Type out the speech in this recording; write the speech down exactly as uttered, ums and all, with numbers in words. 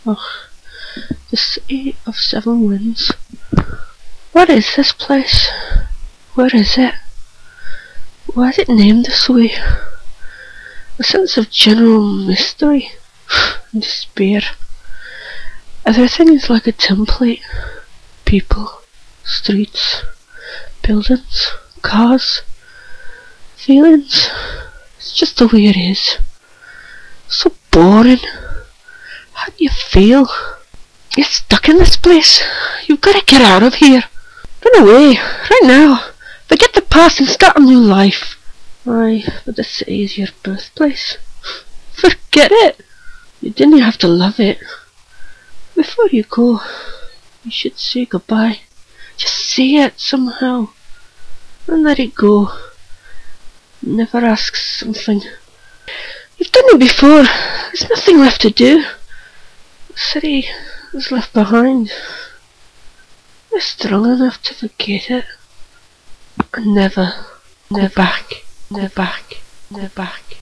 Oh, the City of Seven Winds. What is this place? Where is it? Why is it named this way? A sense of general mystery and despair. Everything is like a template. People, streets, buildings, cars, feelings. It's just the way it is. So boring. How do you feel? You're stuck in this place. You've got to get out of here. Run away, right now. Forget the past and start a new life. Aye, but the city is your birthplace. Forget it. You didn't have to love it. Before you go, you should say goodbye. Just say it somehow. And let it go. Never ask something. You've done it before. There's nothing left to do. The city is left behind. You're strong enough to forget it. And never, never back, never back, never back.